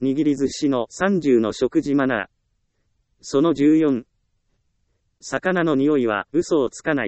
握り寿司の30の食事マナー。その14。魚の匂いは嘘をつかない。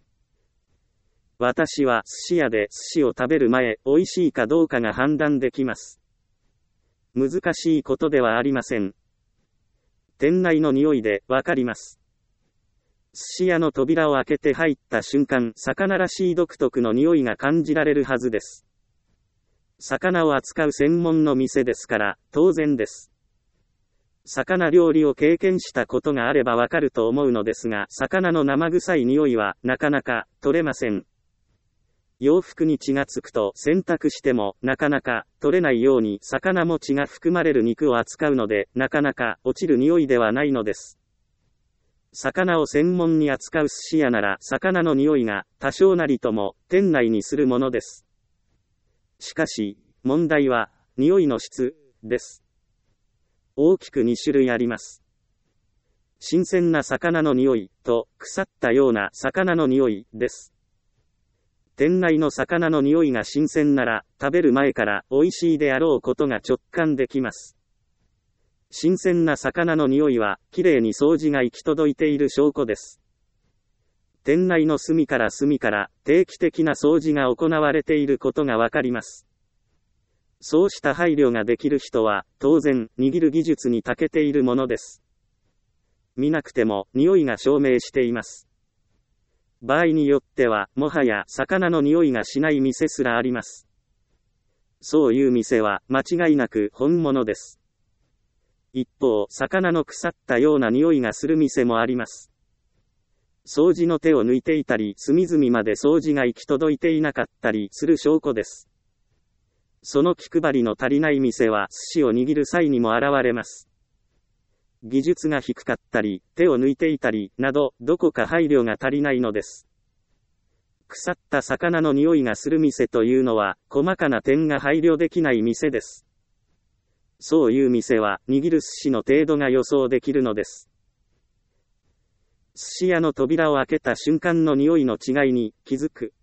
私は寿司屋で寿司を食べる前、美味しいかどうかが判断できます。難しいことではありません。店内の匂いでわかります。寿司屋の扉を開けて入った瞬間、魚らしい独特の匂いが感じられるはずです。魚を扱う専門の店ですから、当然です。魚料理を経験したことがあればわかると思うのですが、魚の生臭い匂いはなかなか取れません。洋服に血がつくと洗濯してもなかなか取れないように、魚も血が含まれる肉を扱うので、なかなか落ちる匂いではないのです。魚を専門に扱う寿司屋なら、魚の匂いが多少なりとも店内にするものです。しかし、問題は匂いの質です。大きく2種類あります。新鮮な魚の匂いと腐ったような魚の匂いです。店内の魚の匂いが新鮮なら、食べる前から美味しいであろうことが直感できます。新鮮な魚の匂いは、きれいに掃除が行き届いている証拠です。店内の隅から隅から定期的な掃除が行われていることがわかります。そうした配慮ができる人は、当然、握る技術に長けているものです。見なくても、匂いが証明しています。場合によっては、もはや魚の匂いがしない店すらあります。そういう店は、間違いなく本物です。一方、魚の腐ったような匂いがする店もあります。掃除の手を抜いていたり、隅々まで掃除が行き届いていなかったりする証拠です。その気配りの足りない店は、寿司を握る際にも現れます。技術が低かったり、手を抜いていたり、など、どこか配慮が足りないのです。腐った魚の匂いがする店というのは、細かな点が配慮できない店です。そういう店は、握る寿司の程度が予想できるのです。寿司屋の扉を開けた瞬間の匂いの違いに気づく。